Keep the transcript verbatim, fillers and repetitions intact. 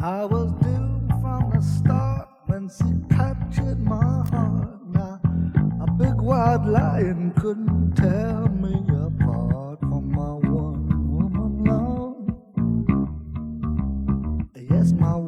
I was doomed from the start when she captured my heart. Now, a big white lion couldn't tear me apart from my one woman love. Yes, my